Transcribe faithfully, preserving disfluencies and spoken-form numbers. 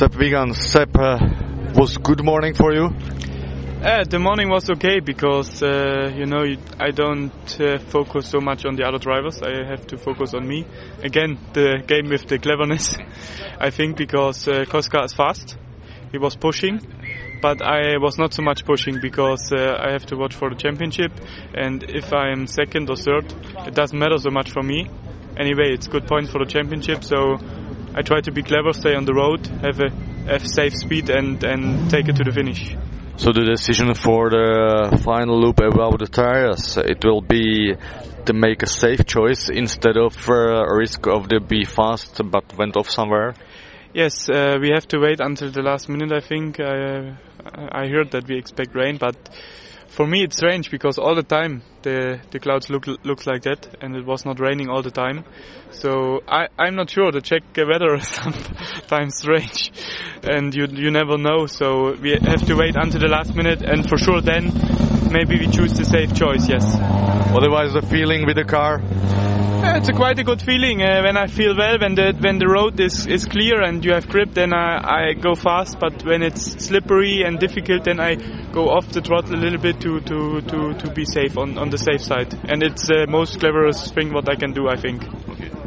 Sepp Wiegand. Sepp, uh, was good morning for you? Uh, the morning was okay because, uh, you know, I don't uh, focus so much on the other drivers. I have to focus on me. Again, the game with the cleverness, I think, because uh, Koska is fast. He was pushing, but I was not so much pushing because uh, I have to watch for the championship. And if I am second or third, it doesn't matter so much for me. Anyway, it's good point for the championship, so I try to be clever, stay on the road, have a have safe speed and, and take it to the finish. So the decision for the final loop about the tires, it will be to make a safe choice instead of uh, a risk of the be fast but went off somewhere? Yes, uh, we have to wait until the last minute, I think. I, I heard that we expect rain, but for me it's strange because all the time the the clouds look looks like that, and it was not raining all the time. So I I'm not sure. The Czech weather is sometimes strange, and you you never know. So we have to wait until the last minute, and for sure then maybe we choose the safe choice. Yes. Otherwise, the feeling with the car. Uh, it's a quite a good feeling uh, when I feel well, when the when the road is, is clear and you have grip, then I, I go fast. But when it's slippery and difficult, then I go off the throttle a little bit to to, to, to be safe on, on the safe side. And it's the most cleverest thing what I can do, I think.